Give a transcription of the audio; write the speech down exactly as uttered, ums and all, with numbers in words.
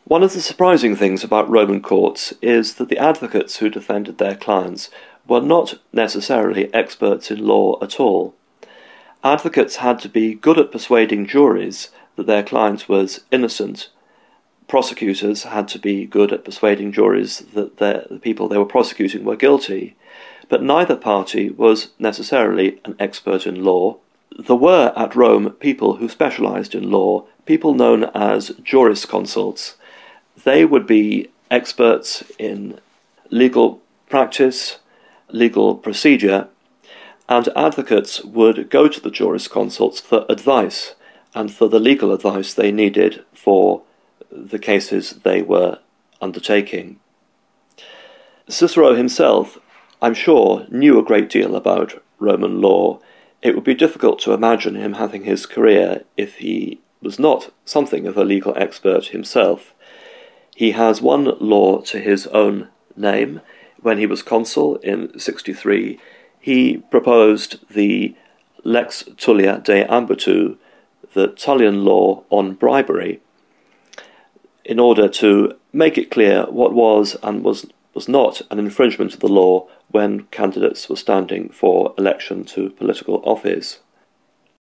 One of the surprising things about Roman courts is that the advocates who defended their clients were not necessarily experts in law at all. Advocates had to be good at persuading juries that their client was innocent. Prosecutors had to be good at persuading juries that the people they were prosecuting were guilty. But neither party was necessarily an expert in law. There were at Rome people who specialised in law, people known as jurisconsults. They would be experts in legal practice, legal procedure, and advocates would go to the jurisconsults for advice and for the legal advice they needed for the cases they were undertaking. Cicero himself, I'm sure, knew a great deal about Roman law. It would be difficult to imagine him having his career if he was not something of a legal expert himself. He has one law to his own name. When he was consul in sixty-three, he proposed the Lex Tullia de Ambitu, the Tullian law on bribery, in order to make it clear what was and was, was not an infringement of the law when candidates were standing for election to political office.